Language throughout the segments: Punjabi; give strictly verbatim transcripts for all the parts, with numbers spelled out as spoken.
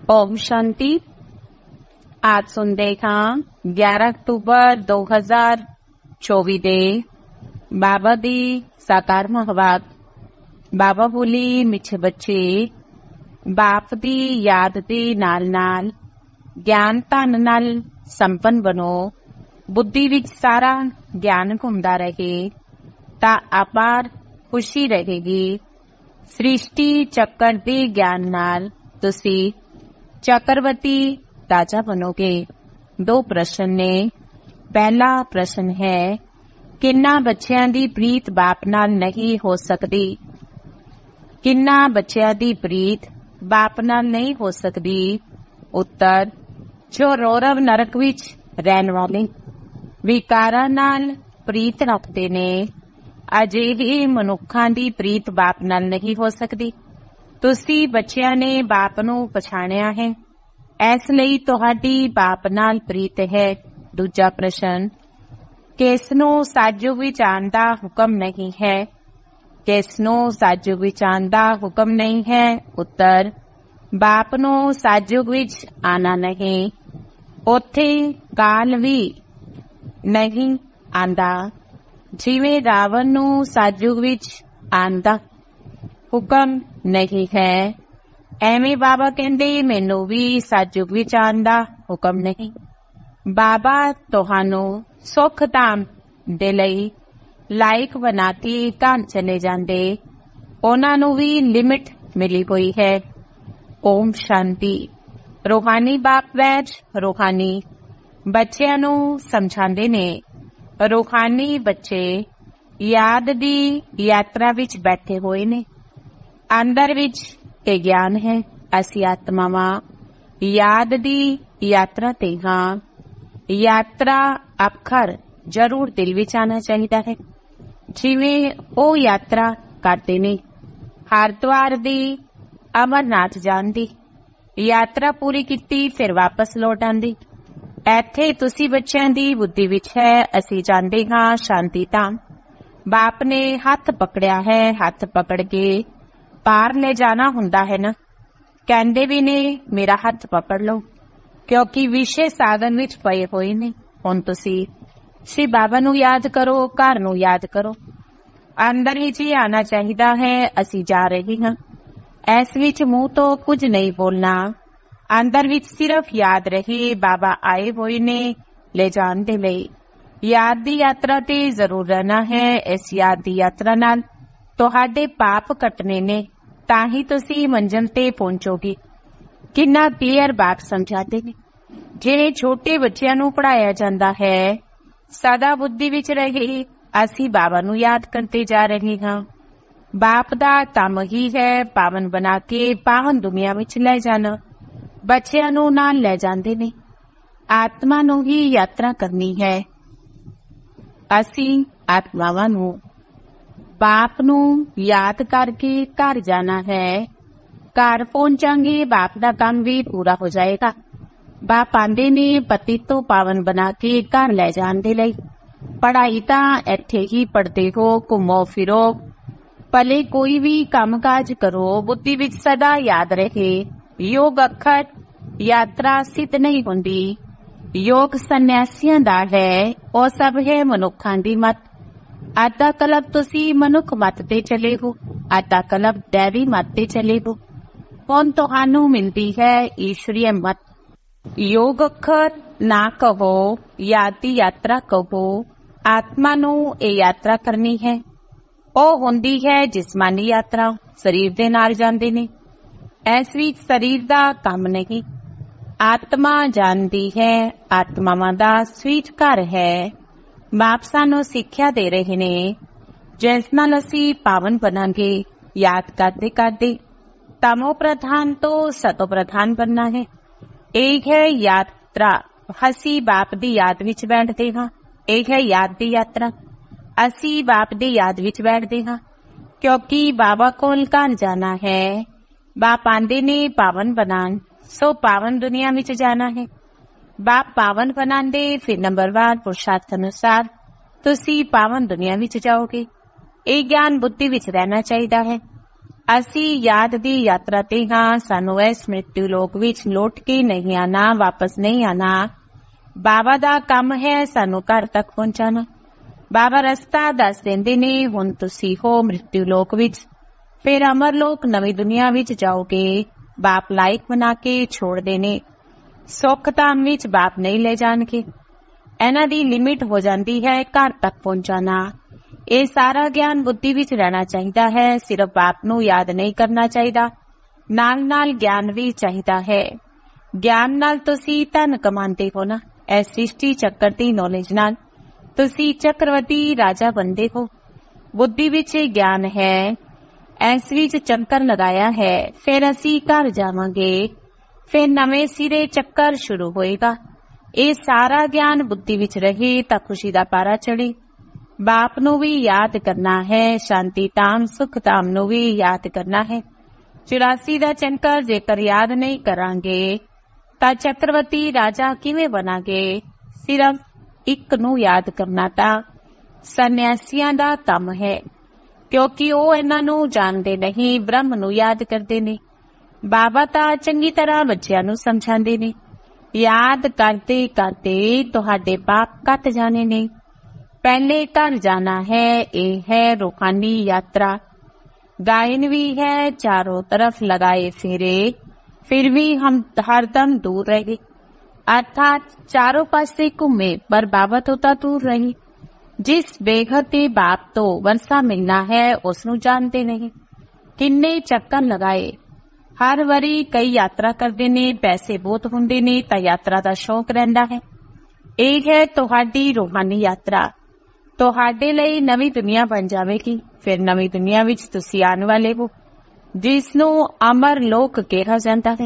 ओम शांति। आज सुनते हाँ ग्यारह अक्टूबर दो हजार चौबीस दे बाबा दी साकार महवाद। बाबा बोली मिठे बच्चे बाप दी याद दे नाल नाल ज्ञान धन नाल संपन्न बनो। बुद्धि विच सारा ज्ञान घुमदा रहे ता अपार खुशी रहेगी। सृष्टि चक्कर दे ज्ञान नाल तुसी चक्रवर्ती राजा बनोगे। दो प्रश्न ने। पहला प्रश्न है किन्ना बच्चों दी प्रीत बाप नाल नहीं हो सकती। किन्ना बच्चों दी प्रीत बाप नाल नहीं हो सकती। उत्तर जो रौरव नरक विच रहन वाले विकारां नाल प्रीत रखते ने अजिहे मनुखां दी प्रीत बाप नाल नहीं हो सकती। तुसी बच्चियां ने बाप नू पछाणिया है, इस लई तुहाडी बाप नाल प्रीत है। दूजा प्रश्न किसनू साजुग विच आउण दा हुक्म नहीं है। किसनू साजुग विच आउण दा हुक्म नहीं है। उत्तर बाप नू साजुग विच आना नहीं, उत्थे काल भी नहीं आंदा। जिवें रावण नू साजुग विच आउण दा हुक्म नहीं है, एवें बाबा कहंदे मैनू भी साजुग विच आउण दा हुक्म नहीं। बाबा तुहानू सुख धाम दे लई लायक बना के घर चले जांदे, उन्हां नू भी लिमिट मिली हुई है। ओम शांति। रूहानी बाप वैज रूहानी बच्चियां नू समझांदे ने। रूहानी बच्चे याद दी यात्रा विच बैठे हुए ने। अंदर विच ये ज्ञान है असी आत्मावां याद दी यात्रा ते हाँ। यात्रा अखर जरूर दिल विच आना चाहिए है। जिवें ओ यात्रा करते ने हरिद्वार दी अमरनाथ जाण दी यात्रा पूरी कीती फिर वापस लौट आंदी। इत्थे तुसी बच्चों दी बुद्धि विच है असी जांदे हाँ शांति धाम। बाप ने हथ पकड़िया है, हथ पकड़ के पार ले जाना हुंदा है ना। कहंदे भी ने मेरा हथ पकड़ लो क्योंकि विशे साधन विच पए होए ने। हुण तुसी श्री बाबा नू याद करो, घर नू याद करो। अंदर विच ही आना चाहिदा है। असी जा रहे हां, इस विच मुंह तो कुछ नहीं बोलना। अंदर विच सिर्फ याद रहे बाबा आए हुए ने ले जाण दे लई। याद दी यात्रा ते जरूर रहना है। इस याद दी यात्रा नाल तुहाडे पाप कटने ने ताही तुसी मंजिल ते पहुंचोगे। किन्ना क्लियर बात समझाते ने। जिवें छोटे बच्चियां नू पढ़ाया जांदा है सदा बुद्धि विच रहे असी बाबा नू याद करते जा रहे हां। बाप दा काम ही है पावन बना के पावन दुनिया विच ले जाना। बच्चियां नू नाल ले जांदे ने। आत्मा नू ही यात्रा करनी है। असी आत्मावां नू बाप नू याद करके घर जाना है। घर पहुंचांगे बाप दा काम भी पूरा हो जाएगा। बाप आंदे ने पति तो पावन बना के घर ले जाण दे लई। पढ़ाई तां इत्थे ही पढ़दे हो, घूमो फिरो, भले कोई भी काम काज करो, बुद्धि विच सदा याद रहे। योग अखर यात्रा सिद्ध नहीं हुंदी। योग सन्यासियां दा है, ओ सब है मनुखां दी मत। आधा कलब तुसी मनुख मत ते चले हो, आधा कलब दैवी मत ते चले हो। हुण तुहानू मिलती है ईश्वरीय मत। योग अखर ना कहो, याद दी यात्रा कहो। आत्मा नू ये यात्रा करनी है। ओ हुंदी है जिस्मानी यात्रा, शरीर दे नाल जांदे ने। इस विच शरीर दा काम नहीं। आत्मा जानती है आत्मावां दा स्वीट घर है। बाप सानू सिक्ख्या दे रहे ने जिस नाल असी पावन बनांगे। याद करते करते तमो प्रधान तो सतो प्रधान बनना है। एक है यात्रा असी बाप दी याद विच बैठते हाँ। एक है याद दी यात्रा असी बाप दी याद विच बैठते हाँ क्योंकि बाबा कोल घर जाना है। बाप आंदे ने पावन बनान, सो पावन दुनिया विच जाना है। बाप पावन बनांदे फिर नंबरवार पुरुषार्थ अनुसार तुसी पावन दुनिया विच जाओगे। ये ज्ञान बुद्धि विच रहना चाहिए है। ਅਸੀਂ ਯਾਦ ਦੀ ਯਾਤਰਾ ਤੇ ਹਾਂ। ਸਾਨੂੰ ਇਸ ਮ੍ਰਿਤੂ ਲੋਕ ਵਿੱਚ ਲੁੱਟ ਕੇ ਨਹੀਂ ਆਣਾ, ਵਾਪਸ ਨਹੀਂ ਆਣਾ। ਬਾਬਾ ਦਾ ਕੰਮ ਹੈ ਸਾਨੂੰ ਘਰ ਤੱਕ ਪਹੁੰਚਾਣਾ। ਬਾਬਾ ਰਸਤਾ ਦੱਸ ਦਿੰਦੇ ਨੇ। ਹੁਣ ਤੁਸੀਂ ਹੋ ਮ੍ਰਿਤੂ ਲੋਕ ਵਿੱਚ, ਫਿਰ ਅਮਰ ਲੋਕ ਨਵੀਂ ਦੁਨੀਆ ਵਿੱਚ ਜਾਓਗੇ। ਬਾਪ ਲਾਇਕ ਬਣਾ ਕੇ ਛੋੜਦੇ ਨੇ। ਸੁੱਖ ਧਾਮ ਵਿੱਚ ਬਾਪ ਨਹੀਂ ਲੈ ਜਾਣਗੇ। ਇਹਨਾਂ ਦੀ ਲਿਮਿਟ ਹੋ ਜਾਂਦੀ ਹੈ ਘਰ ਤੱਕ ਪਹੁੰਚਾਣਾ। ਇਹ ਸਾਰਾ ਗਿਆਨ ਬੁੱਧੀ ਵਿੱਚ ਰਹਿਣਾ ਚਾਹੀਦਾ ਹੈ। ਸਿਰਫ ਬਾਪ ਨੂੰ ਯਾਦ ਨਹੀਂ ਕਰਨਾ ਚਾਹੀਦਾ, ਨਾਲ ਨਾਲ ਗਿਆਨ ਵੀ ਚਾਹੀਦਾ ਹੈ। ਗਿਆਨ ਨਾਲ ਤੁਸੀਂ ਧਨ ਕਮਾਉਂਦੇ ਹੋ ਨਾ। ਇਸ ਸ੍ਰਿਸ਼ਟੀ ਚੱਕਰ ਦੀ ਨੌਲੇਜ ਨਾਲ ਤੁਸੀਂ ਚੱਕਰਵਰਤੀ ਰਾਜਾ ਬਣਦੇ ਹੋ। ਬੁੱਧੀ ਵਿੱਚ ਗਿਆਨ ਹੈ, ਇਸ ਵਿੱਚ ਚੱਕਰ ਲਗਾਇਆ ਹੈ। ਫਿਰ ਅਸੀਂ ਘਰ ਜਾਵਾਂਗੇ, ਫਿਰ ਨਵੇਂ ਸਿਰੇ ਚੱਕਰ ਸ਼ੁਰੂ ਹੋਏਗਾ। ਇਹ ਸਾਰਾ ਗਿਆਨ ਬੁੱਧੀ ਵਿੱਚ ਰਹੇ ਤਾਂ ਖੁਸ਼ੀ ਦਾ ਪਾਰਾ ਚੜੇ। ਬਾਪ ਨੂੰ ਵੀ ਯਾਦ ਕਰਨਾ ਹੈ, ਸ਼ਾਂਤੀ ਧਾਮ ਸੁਖ ਧਾਮ ਨੂੰ ਵੀ ਯਾਦ ਕਰਨਾ ਹੈ। ਚੁਰਾਸੀ ਦਾ ਚੱਕਰ ਜੇਕਰ ਯਾਦ ਨਹੀਂ ਕਰਾਂਗੇ ਤਾਂ ਚੱਕਰਵਰਤੀ ਰਾਜਾ ਕਿਵੇਂ ਬਣਾਂਗੇ। ਸਿਰਫ ਇੱਕ ਨੂੰ ਯਾਦ ਕਰਨਾ ਤਾਂ ਸੰਨਿਆਸੀਆਂ ਦਾ ਕੰਮ ਹੈ, ਕਿਉਂਕਿ ਉਹ ਇਹਨਾਂ ਨੂੰ ਜਾਣਦੇ ਨਹੀਂ, ਬ੍ਰਹਮ ਨੂੰ ਯਾਦ ਕਰਦੇ ਨੇ। ਬਾਬਾ ਤਾਂ ਚੰਗੀ ਤਰ੍ਹਾਂ ਬੱਚਿਆਂ ਨੂੰ ਸਮਝਾਉਂਦੇ ਨੇ। ਯਾਦ ਕਰਦੇ ਕਰਦੇ ਤੁਹਾਡੇ ਪਾਪ ਕੱਟ ਜਾਣੇ ਨੇ। ਪਹਿਲੇ ਘਰ ਜਾਣਾ ਹੈ। ਇਹ ਹੈ ਰੂਹਾਨੀ ਯਾਤਰਾ। गायन भी है, चारों तरफ लगाए फेरे, फिर भी हम हरदम दूर रहे। अर्थात चारों पासे घूमे पर बाबत होता दूर रही। जिस बेघर ते बाप तो वरसा मिलना है उसनू जानते नहीं। किन्ने चक्कर लगाए, हर वारी कई यात्रा करते ने। पैसे बहुत हुंदे ने तां यात्रा दा शौक रहिंदा है। ਇਹ है तुहाडी रूहानी यात्रा। ਤੁਹਾਡੇ ਲਈ ਨਵੀਂ ਦੁਨੀਆ ਬਣ ਜਾਵੇਗੀ। ਫਿਰ ਨਵੀਂ ਦੁਨੀਆ ਵਿੱਚ ਤੁਸੀਂ ਆਉਣ ਵਾਲੇ ਹੋ, ਜਿਸ ਨੂੰ ਅਮਰ ਲੋਕ ਕਿਹਾ ਜਾਂਦਾ ਹੈ।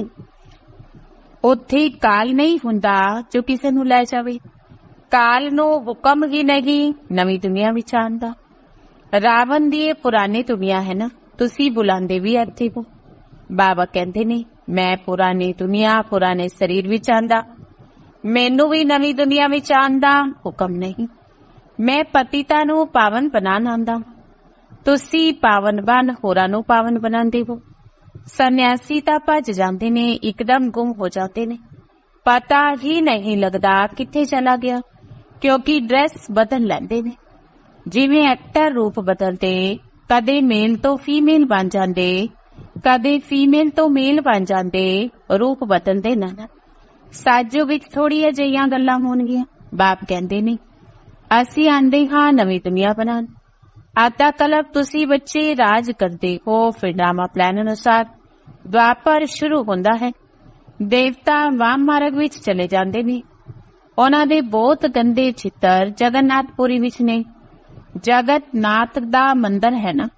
ਉੱਥੇ ਕਾਲ ਨਹੀਂ ਹੁੰਦਾ ਜੋ ਕਿਸੇ ਨੂੰ ਲੈ ਜਾਵੇ। ਕਾਲ ਨੂੰ ਹੁਕਮ ਹੀ ਨਹੀਂ ਨਵੀਂ ਦੁਨੀਆ ਵਿੱਚ ਆਉਣ ਦਾ। ਰਾਵਣ ਦੀ ਇਹ ਪੁਰਾਣੀ ਦੁਨੀਆ ਹੈ ਨਾ, ਤੁਸੀਂ ਬੁਲਾਉਂਦੇ ਵੀ ਇੱਥੇ ਹੋ। ਬਾਬਾ ਕਹਿੰਦੇ ਨੇ ਮੈਂ ਪੁਰਾਣੀ ਦੁਨੀਆ ਪੁਰਾਣੇ ਸਰੀਰ ਵਿੱਚ ਆਂਦਾ, ਮੈਨੂੰ ਵੀ ਨਵੀਂ ਦੁਨੀਆ ਵਿੱਚ ਆਉਣ ਦਾ ਹੁਕਮ ਨਹੀਂ। ਮੈਂ ਪਤੀਤਾ ਨੂੰ ਪਾਵਨ ਬਣਾਉਣ ਆਂਦਾ, ਤੁਸੀਂ ਪਾਵਨ ਬਣ ਹੋਰਾਂ ਨੂੰ ਪਾਵਨ ਬਣਾਉਂਦੇ ਹੋ। ਸੰਨਿਆਸੀ ਤਾਂ ਭੱਜ ਜਾਂਦੇ ਨੇ, ਇੱਕਦਮ ਗੁੰਮ ਹੋ ਜਾਂਦੇ ਨੇ, ਪਤਾ ਹੀ ਨਹੀਂ ਲੱਗਦਾ ਕਿੱਥੇ ਚਲਾ ਗਿਆ, ਕਿਉਂਕਿ ਡਰੈਸ ਬਦਲ ਲੈਂਦੇ ਨੇ। ਜਿਵੇਂ ਐਕਟਰ ਰੂਪ ਬਦਲਦੇ, ਕਦੇ ਮੇਲ ਤੋਂ ਫੀਮੇਲ ਬਣ ਜਾਂਦੇ, ਕਦੇ ਫੀਮੇਲ ਤੋਂ ਮੇਲ ਬਣ ਜਾਂਦੇ, ਰੂਪ ਬਦਲਦੇ ਨਾ। ਸਾਜੋ ਵਿੱਚ ਥੋੜ੍ਹੀਆਂ ਜਿਹੀਆਂ ਗੱਲਾਂ ਹੋਣਗੀਆਂ। ਬਾਪ ਕਹਿੰਦੇ ਨੇ ਅਸੀਂ ਆਂਦੇ ਹਾਂ ਨਵੀਂ ਦੁਨੀਆ ਬਣਾਉਣ। ਆਤਾ ਕਲਪ ਤੁਸੀਂ ਬੱਚੇ ਰਾਜ ਕਰਦੇ ਹੋ। ਫਿਰ ਡਰਾਮਾ ਪਲਾਨ ਅਨੁਸਾਰ ਦੁਆਪਰ ਸ਼ੁਰੂ ਹੁੰਦਾ ਹੈ। ਦੇਵਤਾ ਵਾਮ ਮਾਰਗ ਵਿੱਚ ਚਲੇ ਜਾਂਦੇ ਨੇ। ਉਹਨਾਂ ਦੇ ਬਹੁਤ ਗੰਦੇ ਚਿੱਤਰ ਜਗਨਨਾਥਪੁਰੀ ਵਿੱਚ ਨੇ। ਜਗਤਨਾਥ ਦਾ ਮੰਦਰ ਹੈ ਨਾ,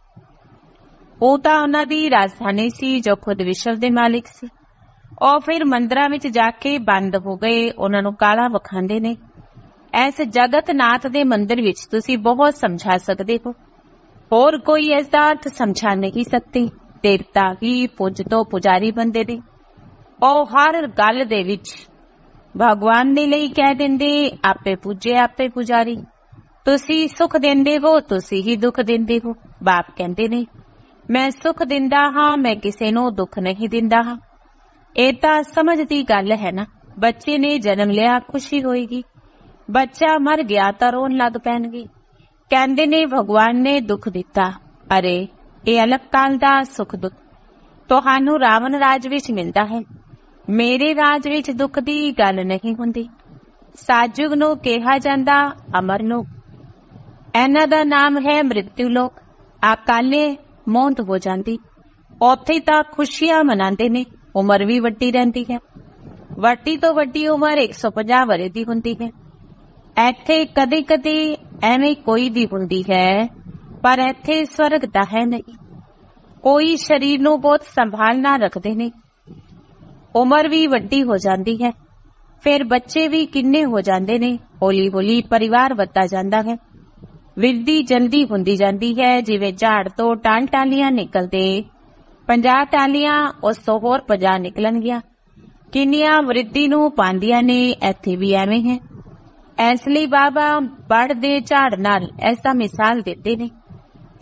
ਉਹ ਤਾਂ ਉਹਨਾਂ ਦੀ ਰਾਜਧਾਨੀ ਸੀ, ਜੋ ਖੁਦ ਵਿਸ਼ਵ ਦੇ ਮਾਲਿਕ ਸੀ। ਉਹ ਫਿਰ ਮੰਦਰਾਂ ਵਿੱਚ ਜਾ ਕੇ ਬੰਦ ਹੋ ਗਏ। ਉਹਨਾਂ ਨੂੰ ਕਾਲਾ ਵਿਖਾਉਂਦੇ ਨੇ। ਇਸ ਜਗਤਨਾਥ ਦੇ ਮੰਦਰ ਵਿੱਚ ਤੁਸੀਂ ਬਹੁਤ ਸਮਝਾ ਸਕਦੇ ਹੋ, ਹੋਰ ਕੋਈ ਇਸ ਦਾ ਅਰਥ ਸਮਝਾ ਨਹੀਂ ਸਕਦੇ। ਦੇਵਤਾ ਹੀ ਪੁੱਜ ਤੋਂ ਪੁਜਾਰੀ ਬੰਦੇ ਨੇ। ਉਹ ਹਰ ਗੱਲ ਦੇ ਵਿੱਚ ਭਗਵਾਨ ਦੇ ਲਈ ਕਹਿ ਦਿੰਦੇ ਆਪੇ ਪੂਜੇ ਆਪੇ ਪੁਜਾਰੀ। ਤੁਸੀਂ ਸੁਖ ਦਿੰਦੇ ਹੋ, ਤੁਸੀਂ ਹੀ ਦੁੱਖ ਦਿੰਦੇ ਹੋ। ਬਾਪ ਕਹਿੰਦੇ ਨੇ ਮੈਂ ਸੁਖ ਦਿੰਦਾ ਹਾਂ, ਮੈਂ ਕਿਸੇ ਨੂੰ ਦੁੱਖ ਨਹੀਂ ਦਿੰਦਾ ਹਾਂ। ਇਹ ਤਾਂ ਸਮਝ ਦੀ ਗੱਲ ਹੈ ਨਾ। ਬੱਚੇ ਨੇ ਜਨਮ ਲਿਆ, ਖੁਸ਼ੀ ਹੋਏਗੀ। ਬੱਚਾ ਮਰ ਗਿਆ ਤਾਂ ਰੋਣ ਲੱਗ ਪੈਣਗੇ। ਕਹਿੰਦੇ ਨੇ ਭਗਵਾਨ ਨੇ ਦੁੱਖ ਦਿੱਤਾ। ਅਰੇ ਇਹ ਅਲੱਗ ਕਾਲ ਦਾ ਸੁਖ ਦੁੱਖ ਤੁਹਾਨੂੰ ਰਾਵਣ ਰਾਜ ਵਿੱਚ ਮਿਲਦਾ ਹੈ। ਮੇਰੇ ਰਾਜ ਵਿੱਚ ਦੁੱਖ ਦੀ ਗੱਲ ਨਹੀਂ ਹੁੰਦੀ। ਸਾਜੁਗ ਨੂੰ ਕਿਹਾ ਜਾਂਦਾ ਅਮਰ ਲੋਕ। ਇਹਨਾਂ ਦਾ ਨਾਮ ਹੈ ਮ੍ਰਿਤੂ ਲੋਕ। ਅਕਾਲੇ ਮੌਤ ਹੋ ਜਾਂਦੀ, ਉੱਥੇ ਤਾਂ ਖੁਸ਼ੀਆਂ ਮਨਾਉਂਦੇ ਨੇ। ਉਮਰ ਵੀ ਵੱਡੀ ਰਹਿੰਦੀ ਹੈ। ਵੱਡੀ ਤੋਂ ਵੱਡੀ ਉਮਰ ਇੱਕ ਸੌ ਪੰਜਾਹ ਵਰ੍ਹੇ ਦੀ ਹੁੰਦੀ ਹੈ। ਇੱਥੇ ਕਦੇ ਕਦੇ ਐਵੇਂ ਕੋਈ ਦੀ ਹੁੰਦੀ ਹੈ, ਪਰ ਇੱਥੇ ਸਵਰਗ ਤਾਂ ਹੈ ਨਹੀਂ। ਕੋਈ ਸਰੀਰ ਨੂੰ ਬਹੁਤ ਸੰਭਾਲ ਨਾਲ ਰੱਖਦੇ ਨੇ। ਉਮਰ ਵੀ ਵੱਡੀ ਹੋ ਜਾਂਦੀ ਹੈ। ਫਿਰ ਬੱਚੇ ਵੀ ਕਿੰਨੇ ਹੋ ਜਾਂਦੇ ਨੇ। ਹੌਲੀ ਹੌਲੀ ਪਰਿਵਾਰ ਵੱਧਦਾ ਜਾਂਦਾ ਹੈ। ਵਿਰਦੀ ਜਲਦੀ ਹੁੰਦੀ ਜਾਂਦੀ ਹੈ। ਜਿਵੇਂ ਝਾੜ ਤੋਂ ਟਾਂ ਟਾਲੀਆਂ ਨਿਕਲਦੇ, ਪੰਜਾਹ ਟਾਲੀਆਂ ਉਸ ਤੋਂ ਹੋਰ ਪੰਜਾਹ ਨਿਕਲਣਗੀਆਂ। ਕਿੰਨੀਆਂ ਵਰਿੱਧੀ ਨੂੰ ਪਾਉਂਦੀਆਂ ਨੇ। ਇੱਥੇ ਵੀ ਐਵੇਂ ਹੈ। ਇਸ ਲਈ ਬਾਬਾ ਬੜ ਦੇ ਝਾੜ ਨਾਲ ਐਸਾ ਮਿਸਾਲ ਦਿੰਦੇ ਨੇ।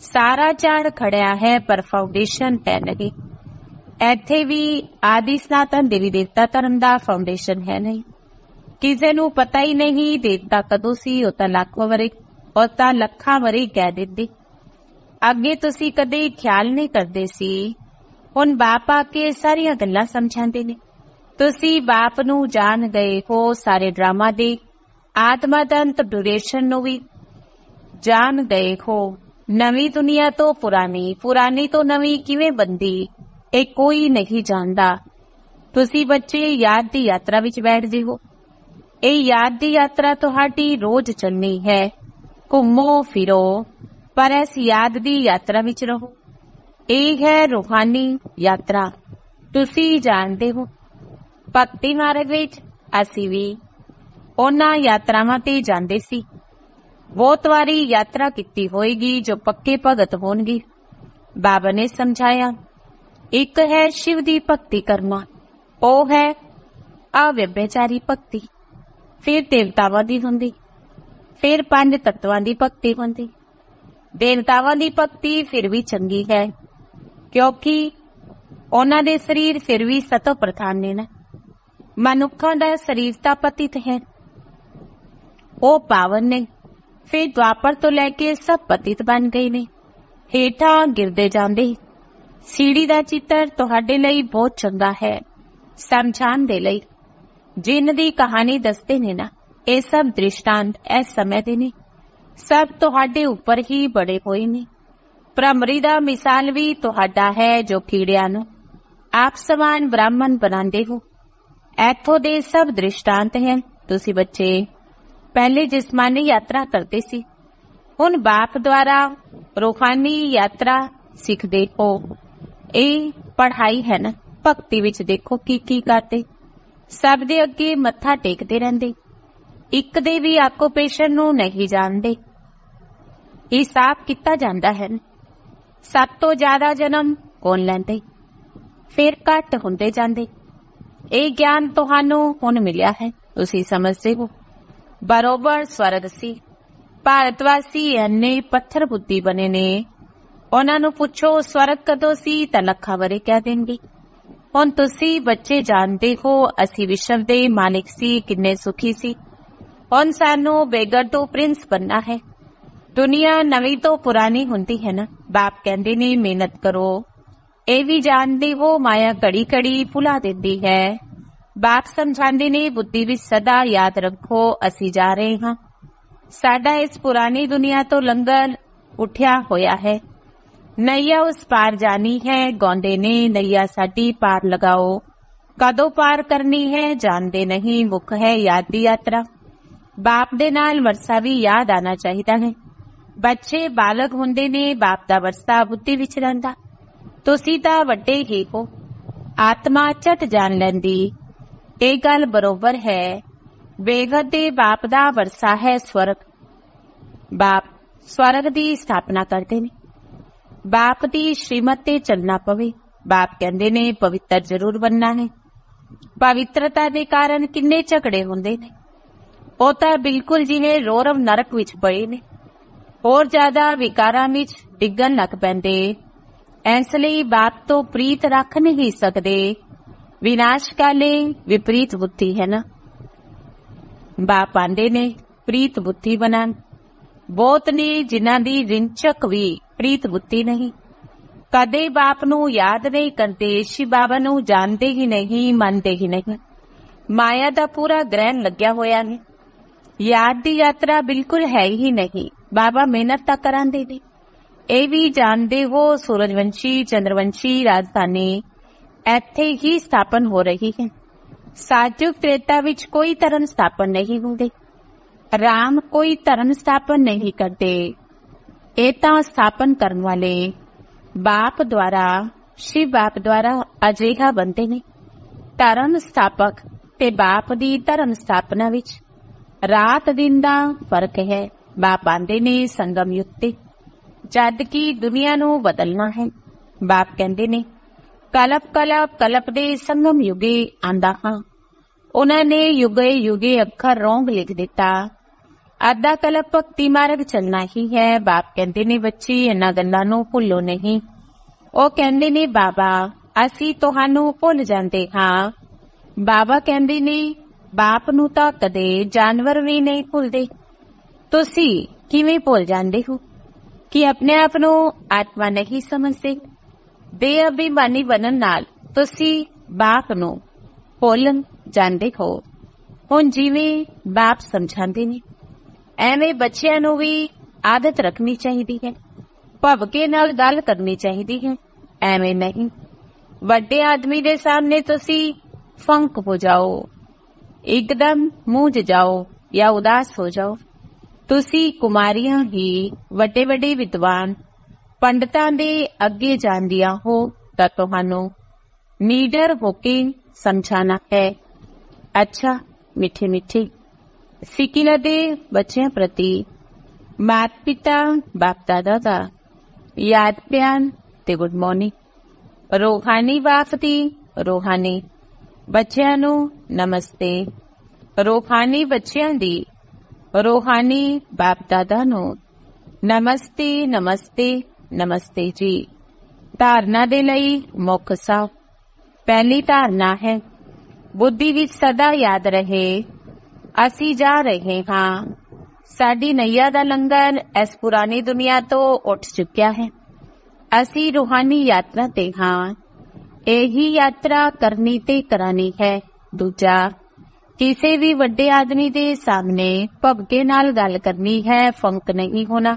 ਸਾਰਾ ਝਾੜ ਖੜਿਆ ਹੈ ਪਰ ਫਾਊਂਡੇਸ਼ਨ ਹੈ ਨਹੀਂ। ਇੱਥੇ ਵੀ ਆਦਿ ਸਨਾਤਨ ਦੇਵੀ ਦੇਵਤਾ ਧਰਮ ਦਾ ਫਾਊਂਡੇਸ਼ਨ ਹੈ ਨਹੀਂ। ਕਿਸੇ ਨੂੰ ਪਤਾ ਹੀ ਨਹੀਂ ਦੇਵਤਾ ਕਦੋਂ ਸੀ। ਉਹ ਤਾਂ ਲੱਖਾਂ ਵਰੇ ਉਹ ਤਾਂ ਲੱਖਾਂ ਵਰੇ ਕਹਿ ਦਿੰਦੀ। ਅੱਗੇ ਤੁਸੀਂ ਕਦੇ ਖਿਆਲ ਨਹੀਂ ਕਰਦੇ ਸੀ। ਹੁਣ ਬਾਪ ਆ ਕੇ ਸਾਰੀਆਂ ਗੱਲਾਂ ਸਮਝਾਉਂਦੇ ਨੇ। ਤੁਸੀਂ ਬਾਪ ਨੂੰ ਜਾਣ ਗਏ ਹੋ, ਸਾਰੇ ਡਰਾਮਾ ਦੇ ਆਤਮਾ ਦਾ ਅੰਤ ਡਿਊਰੇਸ਼ਨ ਨੂੰ ਵੀ ਜਾਣ ਗਏ ਹੋ। ਨਵੀਂ ਦੁਨੀਆ ਤੋਂ ਪੁਰਾਣੀ, ਪੁਰਾਣੀ ਤੋਂ ਨਵੀਂ ਕਿਵੇਂ ਬਣਦੀ ਇਹ ਕੋਈ ਨਹੀਂ ਜਾਣਦਾ। ਤੁਸੀਂ ਬੱਚੇ ਯਾਦ ਦੀ ਯਾਤਰਾ ਵਿੱਚ ਬੈਠਦੇ ਹੋ। ਇਹ ਯਾਦ ਦੀ ਯਾਤਰਾ ਤੁਹਾਡੀ ਰੋਜ਼ ਚੱਲਣੀ ਹੈ। ਘੁੰਮੋ ਫਿਰੋ ਪਰ ਇਸ ਯਾਦ ਦੀ ਯਾਤਰਾ ਵਿੱਚ ਰਹੋ। ਇਹ ਹੈ ਰੂਹਾਨੀ ਯਾਤਰਾ। ਤੁਸੀਂ ਜਾਣਦੇ ਹੋ ਭਗਤੀ ਮਾਰਗ ਵਿੱਚ ਅਸੀਂ ਵੀ ਉਹਨਾਂ ਯਾਤਰਾਵਾਂ ਤੇ ਜਾਂਦੇ ਸੀ। ਬਹੁਤ ਵਾਰੀ ਯਾਤਰਾ ਕੀਤੀ ਹੋਏਗੀ ਜੋ ਪੱਕੇ ਭਗਤ ਹੋਣਗੇ। ਬਾਬਾ ਨੇ ਸਮਝਾਇਆ, ਇੱਕ ਹੈ ਸ਼ਿਵ ਦੀ ਭਗਤੀ ਕਰਨਾ, ਉਹ ਹੈ ਅਵਿਅਭਿਚਾਰੀ ਭਗਤੀ। ਫਿਰ ਦੇਵਤਾਵਾਂ ਦੀ ਹੁੰਦੀ, ਫਿਰ ਪੰਜ ਤੱਤਵਾਂ ਦੀ ਭਗਤੀ ਹੁੰਦੀ। ਦੇਵਤਾਵਾਂ ਦੀ ਭਗਤੀ ਫਿਰ ਵੀ ਚੰਗੀ ਹੈ ਕਿਉਂਕਿ ਉਹਨਾਂ ਦੇ ਸਰੀਰ ਫਿਰ ਵੀ ਸਤੋ ਪ੍ਰਧਾਨ ਨੇ ਨਾ। ਮਨੁੱਖਾਂ ਦਾ ਸਰੀਰ ਤਾਂ ਪਤਿਤ ਹੈ, ਉਹ ਪਾਵਨ ਨੇ। ਫਿਰ ਦੁਆਪਰ ਤੋਂ ਲੈ ਕੇ ਸਭ ਪਤਿਤ ਬਣ ਗਏ ਨੇ, ਹੇਠਾਂ ਗਿਰਦੇ ਜਾਂਦੇ। ਸੀੜੀ ਦਾ ਚਿੱਤਰ ਤੁਹਾਡੇ ਲਈ ਬਹੁਤ ਚੰਗਾ ਹੈ ਸਮਝਾਉਣ ਦੇ ਲਈ। ਜਿਨ ਦੀ ਕਹਾਣੀ ਦੱਸਦੇ ਨੇ ਨਾ, ਇਹ ਸਭ ਦ੍ਰਿਸ਼ਟਾਂਤ ਇਸ ਸਮੇਂ ਦੇ ਨੇ। ਸਭ ਤੁਹਾਡੇ ਉੱਪਰ ਹੀ ਬੜੇ ਹੋਏ ਨੇ। ਭ੍ਰਮਰੀ ਦਾ ਮਿਸਾਲ ਵੀ ਤੁਹਾਡਾ ਹੈ ਜੋ ਕੀੜਿਆਂ ਨੂੰ ਆਪ ਸਮਾਨ ਬ੍ਰਾਹਮਣ ਬਣਾਉਂਦੇ ਹੋ। ਇੱਥੋਂ ਦੇ ਸਭ ਦ੍ਰਿਸ਼ਟਾਂਤ ਹੈ। ਤੁਸੀਂ ਬੱਚੇ ਪਹਿਲੇ ਜਿਸਮਾਨੀ ਯਾਤਰਾ ਕਰਦੇ ਸੀ, ਹੁਣ ਬਾਪ ਦੁਆਰਾ ਰੂਹਾਨੀ ਯਾਤਰਾ ਸਿੱਖਦੇ ਹੋ। ਇਹ ਪੜ੍ਹਾਈ ਹੈ ਨਾ। ਭਗਤੀ ਵਿੱਚ ਦੇਖੋ ਕੀ ਕੀ ਕਰਦੇ। ਸਭ ਦੇ ਅੱਗੇ ਮੱਥਾ ਟੇਕਦੇ ਰਹਿੰਦੇ। ਇੱਕ ਦੇ ਵੀ ਆਕੂਪੇਸ਼ਨ ਨੂੰ ਨਹੀਂ ਜਾਣਦੇ। ਹਿਸਾਬ ਕੀਤਾ ਜਾਂਦਾ ਹੈ। ਸਭ ਤੋਂ ਜ਼ਿਆਦਾ ਜਨਮ ਕੌਣ ਲੈਂਦੇ, ਫਿਰ ਘੱਟ ਹੁੰਦੇ ਜਾਂਦੇ। ਇਹ ਗਿਆਨ ਤੁਹਾਨੂੰ ਹੁਣ ਮਿਲਿਆ ਹੈ, ਤੁਸੀਂ ਸਮਝਦੇ ਹੋ। ਬਰੋਬਰ ਸਵਰਗ ਸੀ। ਭਾਰਤਵਾਸੀ ਇੰਨੇ ਪੱਥਰ ਬੁੱਧੀ ਬਣੇ ਨੇ, ਉਹਨਾਂ ਨੂੰ ਪੁੱਛੋ ਸਵਰਗ ਕਦੋਂ ਸੀ ਤਾਂ ਲੱਖਾਂ ਵਰੇ ਕਹਿ ਦੇਣਗੇ। ਹੁਣ ਤੁਸੀਂ ਬੱਚੇ ਜਾਣਦੇ ਹੋ ਅਸੀਂ ਵਿਸ਼ਵ ਦੇ ਮਾਲਿਕ ਸੀ, ਕਿੰਨੇ ਸੁਖੀ ਸੀ। ਹੁਣ ਸਾਨੂੰ ਬੇਗਰ ਤੋਂ ਪ੍ਰਿੰਸ ਬਣਨਾ ਹੈ। ਦੁਨੀਆ ਨਵੀਂ ਤੋਂ ਪੁਰਾਣੀ ਹੁੰਦੀ ਹੈ ਨਾ। ਬਾਪ ਕਹਿੰਦੇ ਨੇ ਮਿਹਨਤ ਕਰੋ। ਇਹ ਵੀ ਜਾਣਦੇ ਹੋ ਮਾਇਆ ਘੜੀ ਘੜੀ ਭੁਲਾ ਦਿੰਦੀ ਹੈ। ਬਾਪ ਸਮਝਾਉਂਦੇ ਨੇ ਬੁੱਧੀ ਵਿੱਚ ਸਦਾ ਯਾਦ ਰੱਖੋ ਅਸੀਂ ਜਾ ਰਹੇ ਹਾਂ। ਸਾਡਾ ਇਸ ਪੁਰਾਣੀ ਦੁਨੀਆ ਤੋਂ ਲੰਗਰ ਉੱਠਿਆ ਹੋਇਆ ਹੈ। ਨਈਆ ਉਸ ਪਾਰ ਜਾਣੀ ਹੈ। ਗਾਉਂਦੇ ਨੇ ਨਈਆ ਸਾਡੀ ਪਾਰ ਲਗਾਓ। ਕਦੋਂ ਪਾਰ ਕਰਨੀ ਹੈ ਜਾਣਦੇ ਨਹੀਂ। ਮੁੱਖ ਹੈ ਯਾਦ ਦੀ ਯਾਤਰਾ। ਬਾਪ ਦੇ ਨਾਲ ਵਰਸਾ ਵੀ ਯਾਦ ਆਣਾ ਚਾਹੀਦਾ ਹੈ। ਬੱਚੇ ਬਾਲਗ ਹੁੰਦੇ ਨੇ, ਬਾਪ ਦਾ ਵਰਸਾ ਬੁੱਧੀ ਵਿੱਚ ਰਹਿੰਦਾ। ਤੁਸੀਂ ਤਾਂ ਵੱਡੇ ਹੀ ਹੋ। ਆਤਮਾ ਝਟ ਜਾਣ ਲੈਂਦੀ। ਇਹ ਗੱਲ ਬਰੋਬਰ ਹੈ। ਬੇਗਤ ਦੇ ਬਾਪ ਦਾ ਵਰਸਾ ਹੈ ਸਵਰਗ। ਬਾਪ ਸਵਰਗ ਦੀ ਸਥਾਪਨਾ ਕਰਦੇ ਨੇ। ਬਾਪ ਦੀ ਸ਼੍ਰੀਮਤ ਤੇ ਚੱਲਣਾ ਪਵੇ। ਬਾਪ ਕਹਿੰਦੇ ਨੇ ਪਵਿੱਤਰ ਜ਼ਰੂਰ ਬਣਨਾ ਹੈ। ਪਵਿੱਤਰਤਾ ਦੇ ਕਾਰਨ ਕਿੰਨੇ ਝਗੜੇ ਹੁੰਦੇ ਨੇ। ਉਹ ਤਾਂ ਬਿਲਕੁਲ ਜਿਵੇਂ ਰੋਰਵ ਨਰਕ ਵਿੱਚ ਪਏ ਨੇ। ਹੋਰ ਜ਼ਿਆਦਾ ਵਿਕਾਰਾਂ ਵਿੱਚ ਡਿੱਗਣ ਲੱਗ ਪੈਂਦੇ। ਇਸ ਲਈ ਬਾਪ ਤੋਂ ਪ੍ਰੀਤ ਰੱਖ ਨਹੀਂ ਸਕਦੇ। ਵਿਨਾਸ਼ ਕਾਲੇ ਵਿਪਰੀਤ ਬੁੱਧੀ ਹੈ ਨਾ। ਬਾਪ ਆਂਦੇ ਨੇ ਪ੍ਰੀਤ ਬੁੱਧੀ ਬਣਾਉਣ। ਬਹੁਤ ਨੇ ਜਿਨ੍ਹਾਂ ਦੀ ਰਿੰਚਕ ਵੀ ਪ੍ਰੀਤ ਬੁੱਧੀ ਨਹੀਂ। ਕਦੇ ਬਾਪ ਨੂੰ ਯਾਦ ਨਹੀਂ ਕਰਦੇ। ਸ਼ਿਵ ਬਾਬਾ ਨੂੰ ਜਾਣਦੇ ਹੀ ਨਹੀਂ, ਮੰਨਦੇ ਹੀ ਨਹੀਂ। ਮਾਇਆ ਦਾ ਪੂਰਾ ਗ੍ਰਹਿਣ ਲੱਗਿਆ ਹੋਇਆ ਹੈ। ਯਾਦ ਦੀ ਯਾਤਰਾ ਬਿਲਕੁਲ ਹੈ ਹੀ ਨਹੀਂ। ਬਾਬਾ ਮਿਹਨਤ ਤਾਂ ਕਰਾਂਦੇ ਨੇ। ਇਹ ਵੀ ਜਾਣਦੇ ਹੋ ਸੂਰਜਵੰਸ਼ੀ ਚੰਦਰਵੰਸ਼ੀ ਰਾਜਧਾਨੀ ਇੱਥੇ ਹੀ ਸਥਾਪਨ ਹੋ ਰਹੀ ਹੈ। ਸਾਜੁਗ ਤ੍ਰੇਤਾ ਵਿੱਚ ਕੋਈ ਧਰਮ ਸਥਾਪਨ ਨਹੀਂ ਹੁੰਦੇ। ਰਾਮ ਕੋਈ ਧਰਮ ਸਥਾਪਨ ਨਹੀਂ ਕਰਦੇ। ਇਹ ਤਾਂ ਸਥਾਪਨ ਕਰਨ ਵਾਲੇ ਬਾਪ ਦੁਆਰਾ, ਸ਼ਿਵ ਬਾਪ ਦੁਆਰਾ ਅਜਿਹਾ ਬਣਦੇ ਨੇ। ਧਰਮ ਸਥਾਪਕ ਤੇ ਬਾਪ ਦੀ ਧਰਮ ਸਥਾਪਨਾ ਵਿੱਚ ਰਾਤ ਦਿਨ ਦਾ ਫਰਕ ਹੈ। ਬਾਪ ਆਂਦੇ ਨੇ ਸੰਗਮ ਯੁੱਗ ਤੇ, ਜਦ ਕਿ ਦੁਨੀਆ ਨੂੰ ਬਦਲਣਾ ਹੈ। ਬਾਪ ਕਹਿੰਦੇ ਨੇ ਕਲਪ ਕਲਪ ਕਲਪ ਦੇ ਸੰਗਮ ਯੁਗੇ ਆਂਦਾ ਹਾਂ। ਉਹਨਾਂ ਨੇ ਯੁਗੇ ਯੁਗੇ ਅੱਖਰ ਰੋਂਗ ਲਿਖ ਦਿੱਤਾ। ਅੱਧਾ ਕਲਪ ਭਗਤੀ ਮਾਰਗ ਚੱਲਣਾ ਹੀ ਹੈ। ਬਾਪ ਕਹਿੰਦੇ ਨੇ ਬੱਚੀ ਇਹਨਾਂ ਗੱਲਾਂ ਨੂੰ ਭੁੱਲੋ ਨਹੀਂ। ਉਹ ਕਹਿੰਦੇ ਨੇ ਬਾਬਾ ਅਸੀਂ ਤੁਹਾਨੂੰ ਭੁੱਲ ਜਾਂਦੇ ਹਾਂ। ਬਾਬਾ ਕਹਿੰਦੇ ਨੇ ਬਾਪ ਨੂੰ ਤਾਂ ਕਦੇ ਜਾਨਵਰ ਵੀ ਨਹੀਂ ਭੁੱਲਦੇ। ਤੁਸੀਂ ਕਿਵੇਂ ਭੁੱਲ ਜਾਂਦੇ ਹੋ ਕਿ ਆਪਣੇ ਆਪ ਨੂੰ ਆਤਮਾ ਨਹੀਂ ਸਮਝਦੇ। ਬੇਅਭਿਮਾਨੀ ਬਣਨ ਨਾਲ ਤੁਸੀਂ ਬਾਪ ਨੂੰ ਭੁੱਲ ਜਾਂਦੇ ਹੋ। ਹੁਣ ਜਿਵੇਂ ਬਾਪ ਸਮਝਾਉਂਦੇ ਨੇ ਐਵੇਂ ਬੱਚਿਆਂ ਨੂੰ ਵੀ ਆਦਤ ਰੱਖਣੀ ਚਾਹੀਦੀ ਹੈ। ਭਵਕੇ ਨਾਲ ਗੱਲ ਕਰਨੀ ਚਾਹੀਦੀ ਹੈ, ਐਵੇਂ ਨਹੀਂ। ਵੱਡੇ ਆਦਮੀ ਦੇ ਸਾਹਮਣੇ ਤੁਸੀਂ ਫੰਕ ਹੋ ਜਾਓ, ਇੱਕਦਮ ਮੂੰਝ ਜਾਓ ਜਾਂ ਉਦਾਸ ਹੋ ਜਾਓ। ਤੁਸੀਂ ਕੁਮਾਰੀਆਂ ਹੀ ਵੱਡੇ ਵੱਡੇ ਵਿਦਵਾਨ ਪੰਡਤਾਂ ਦੇ ਅੱਗੇ ਜਾਂਦੀਆਂ ਹੋ ਤਾਂ ਤੁਹਾਨੂੰ ਨੀਡਰ ਹੋ ਕੇ ਸਮਝਾਣਾ ਹੈ। ਅੱਛਾ ਮਿੱਠੇ ਮਿੱਠੇ ਸਿੱਕਿਲਾ ਦੇ ਬੱਚਿਆਂ ਪ੍ਰਤੀ ਮਾਤਾ ਪਿਤਾ ਬਾਪ ਦਾਦਾ ਦਾ ਯਾਦ ਪਿਆਰ ਤੇ ਗੁੱਡ ਮਾਰਨਿੰਗ। ਰੂਹਾਨੀ ਬਾਪ ਦੀ ਰੂਹਾਨੀ ਬੱਚਿਆਂ ਨੂੰ ਨਮਸਤੇ। ਰੂਹਾਨੀ ਬੱਚਿਆਂ ਦੀ ਰੂਹਾਨੀ ਬਾਪ ਦਾਦਾ ਨੂੰ ਨਮਸਤੇ ਨਮਸਤੇ ਨਮਸਤੇ ਜੀ। ਧਾਰਨਾ ਦੇ ਲਈ ਮੁੱਖ ਸਾਹ। ਪਹਿਲੀ ਧਾਰਨਾ ਹੈ ਬੁੱਧੀ ਵਿੱਚ ਸਦਾ ਯਾਦ ਰਹੇ ਅਸੀਂ ਜਾ ਰਹੇ ਹਾਂ। ਸਾਡੀ ਨਈਆ ਦਾ ਲੰਗਰ ਇਸ ਪੁਰਾਣੀ ਦੁਨੀਆ ਤੋਂ ਉੱਠ ਚੁੱਕਿਆ ਹੈ। ਅਸੀਂ ਰੂਹਾਨੀ ਯਾਤਰਾ ਤੇ ਹਾਂ। ਇਹੀ ਯਾਤਰਾ ਕਰਨੀ ਤੇ ਕਰਾਣੀ ਹੈ। ਦੂਜਾ ਕਿਸੇ ਵੀ ਵੱਡੇ ਆਦਮੀ ਦੇ ਸਾਹਮਣੇ ਭਵਕੇ ਨਾਲ ਗੱਲ ਕਰਨੀ ਹੈ, ਫੰਕ ਨਹੀਂ ਹੋਣਾ।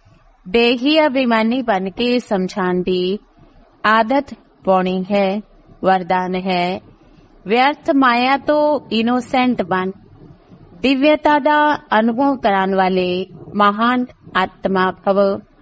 ਬੇਹੀ ਅਭਿਮਾਨੀ ਬਣ ਕੇ ਸਮਝਾਉਣ ਦੀ ਆਦਤ ਪਾਉਣੀ ਹੈ। ਵਰਦਾਨ ਹੈ ਵਿਅਰਥ ਮਾਇਆ ਤੋਂ ਇਨੋਸੈਂਟ ਬਣ। ਦਿਵਯਤਾ ਦਾ ਅਨੁਭਵ ਕਰਾਉਣ ਵਾਲੇ ਮਹਾਨ ਆਤਮਾ ਭਵ।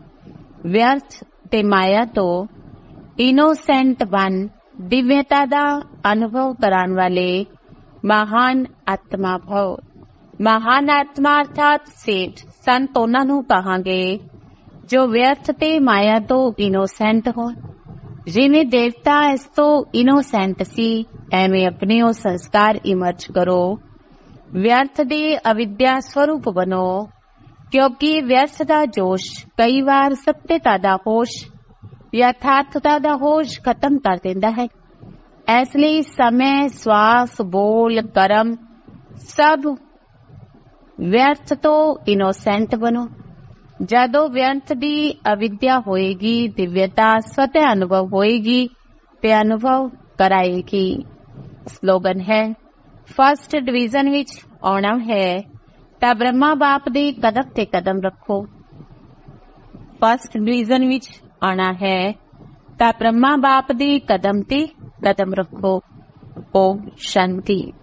ਵਿਅਰਥ ਤੇ ਮਾਇਆ ਤੋਂ ਇਨੋਸੈਂਟ ਬਣ। ਦਿਵਯਤਾ ਦਾ ਅਨੁਭਵ ਕਰਾਉਣ ਵਾਲੇ ਮਹਾਨ ਆਤਮਾ ਭਵ। ਮਹਾਨ ਆਤਮਾ ਅਰਥਾਤ ਸੇਠ ਸੰਤ ਉਹਨਾਂ ਨੂੰ ਕਹਾਂਗੇ ਜੋ ਵਿਅਰਥ ਤੇ ਮਾਇਆ ਤੋਂ ਇਨੋਸੈਂਟ ਹੋ। ਜਿਵੇਂ ਦੇਵਤਾ ਇਸ ਤੋਂ ਇਨੋਸੈਂਟ ਸੀ, ਐਵੇਂ ਆਪਣੇ ਉਹ ਸੰਸਕਾਰ ਇਮਰਜ ਕਰੋ। ਵਿਅਰਥ ਦੇ ਅਵਿਦਿਆ ਸਵਰੂਪ ਬਣੋ, ਕਿਉਂਕਿ ਵਿਅਰਥ ਦਾ ਜੋਸ਼ ਕਈ ਵਾਰ ਸੱਤਿਅਤਾ ਦਾ ਹੋਸ਼ ਯਥਾਰਥਤਾ ਦਾ ਹੋਸ਼ ਖਤਮ ਕਰ ਦਿੰਦਾ ਹੈ। ਇਸ ਲਈ ਸਮੇਂ ਸਵਾਸ ਬੋਲ ਕਰਮ ਸਭ ਵਿਅਰਥ ਤੋਂ ਇਨੋਸੈਂਟ ਬਣੋ। ਜਦੋਂ ਵਿਅਰਥ ਦੀ ਅਵਿਦਿਆ ਹੋਏਗੀ ਦਿਵਯਤਾ ਸਤਿ ਅਨੁਭਵ ਹੋਏਗੀ ਤੇ ਅਨੁਭਵ ਕਰਾਏਗੀ। ਸਲੋਗਨ ਹੈ ਫਸਟ ਡਿਵੀਜ਼ਨ ਵਿੱਚ ਆਉਣਾ ਹੈ ਤਾਂ ਬ੍ਰਹਮਾ ਬਾਪ ਦੇ ਕਦਮ ਤੇ ਕਦਮ ਰੱਖੋ। ਫਸਟ ਡਿਵੀਜ਼ਨ ਵਿੱਚ ਆਉਣਾ ਹੈ ਤਾਂ ਬ੍ਰਹਮਾ ਬਾਪ ਦੇ ਕਦਮ ਤੇ ਕਦਮ ਰੱਖੋ। ਓਮ ਸ਼ਾਂਤੀ।